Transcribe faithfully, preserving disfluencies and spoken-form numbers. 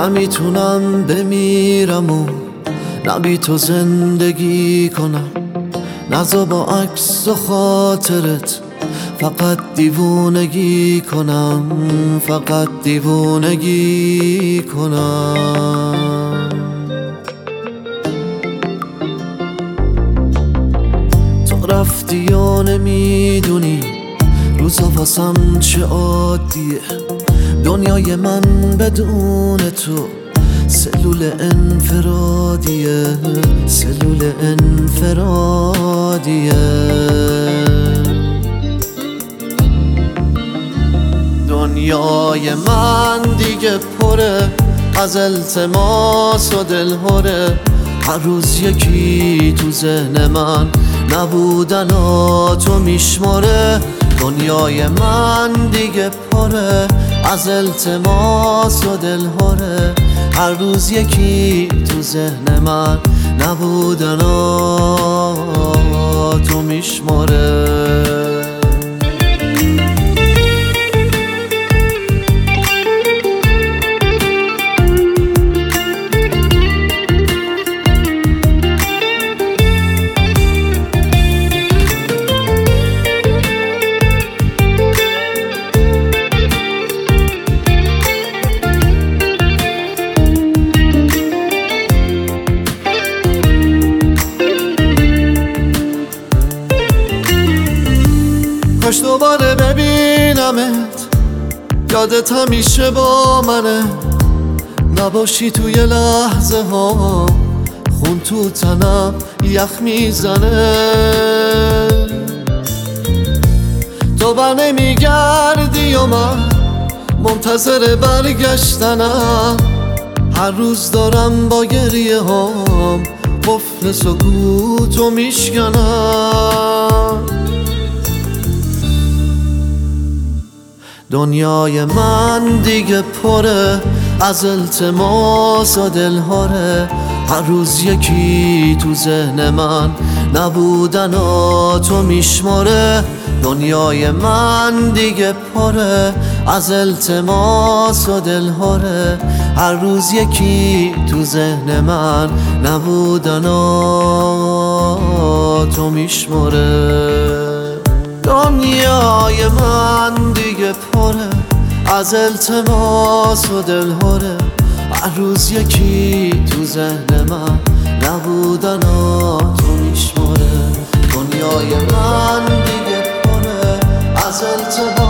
نمیتونم بمیرم و نه بی تو زندگی کنم، نزا با عکس و خاطرت فقط دیوونگی کنم، فقط دیوونگی کنم. تو رفتی یا نمیدونی روزا واسم چه عادیه، دنیای من بدون تو سلول انفرادیه، سلول انفرادیه. دنیای من دیگه پره از التماس و دلهوره، هر روز یکی تو ذهن من نبودن تو میشماره. دنیای من دیگه پره از التماس و دلهوره، هر روز یکی تو ذهن من نبودن تو میشماره. کاش دوباره ببینمت، یادت همیشه با منه، نباشی توی لحظه ها خون تو تنم یخ میزنه. تو بر نمیگردی و من منتظر برگشتنم، هر روز دارم با گریه هام قفل سکوتو میشکنم. دنیای من دیگه پره از التماس و دلهوره، هر روز یکی تو ذهن من نبودن تو میشماره. دنیای من دیگه پره از التماس و دلهوره، هر روز یکی تو ذهن من نبودن تو میشماره. دنیای من دیگه پره از التماس و دلهوره، هر روز یکی تو ذهن من نبودن تو میشماره. دنیای من دیگه پره از التماس